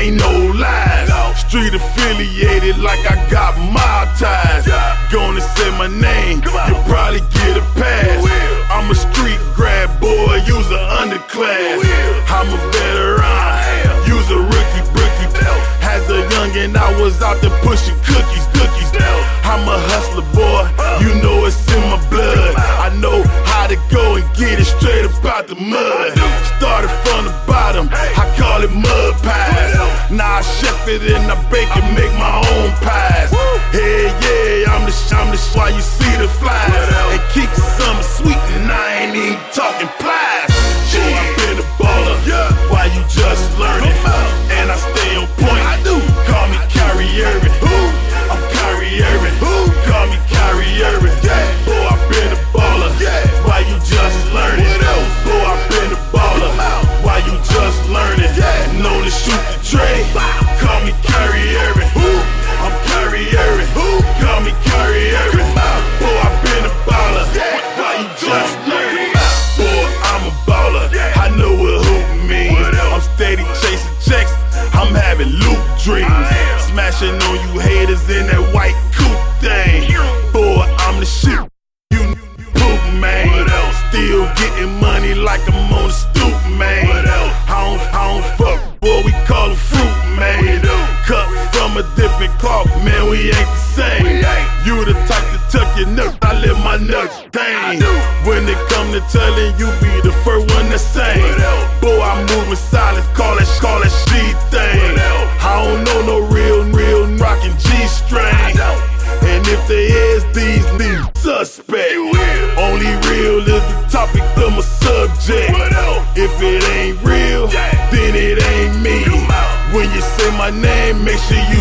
ain't no lies. Street affiliated like I got mob ties. Gonna say my name, you'll probably get a pass. I'm a street grad boy, use a underclass. I'm a veteran, use a rookie. As a youngin', I was out there pushing cookies. I'm a hustler boy, you know it's in my blood. I know how to go and get it straight up out the mud. Started from the bottom, I call it mud pies. Now I chef it and I bake it, make my own pies. Hey yeah, I'm the why you see the flies. And keep the summer sweet and I ain't even talking plies. Yeah, I been a baller, why you just learning? And I stay on point, I do. Call me Kyrie Irving, I'm Kyrie Irving, call me Kyrie Irving. Boy, I been a baller, why you just learning? Boy, I been a baller, why you just learning? Known to shoot the tray, call me Kyrie Irving, I'm Kyrie Irving, call me Kyrie Irving. Boy, I been a baller, why you just learning? Boy, I'm a baller, I know what hoop means. I'm steady chasing checks, I'm having loot dreams. Smashing on you haters in that white coupe thing. Boy, I'm the shit, you poop, man. Still getting money like I'm on the stoop, man. I don't fuck, boy, we call him fruit, man. Cut from a different cloth, man, we ain't the same. You the type to tuck your nut, I let my nut hang. When it come to telling you, be the first one to sing. Boy, I'm moving silence, call that shit thing. I don't know no real rockin' G-string. And if there is these suspect, only real is the topic of my subject. If it ain't real, then it ain't me. When you say my name, make sure you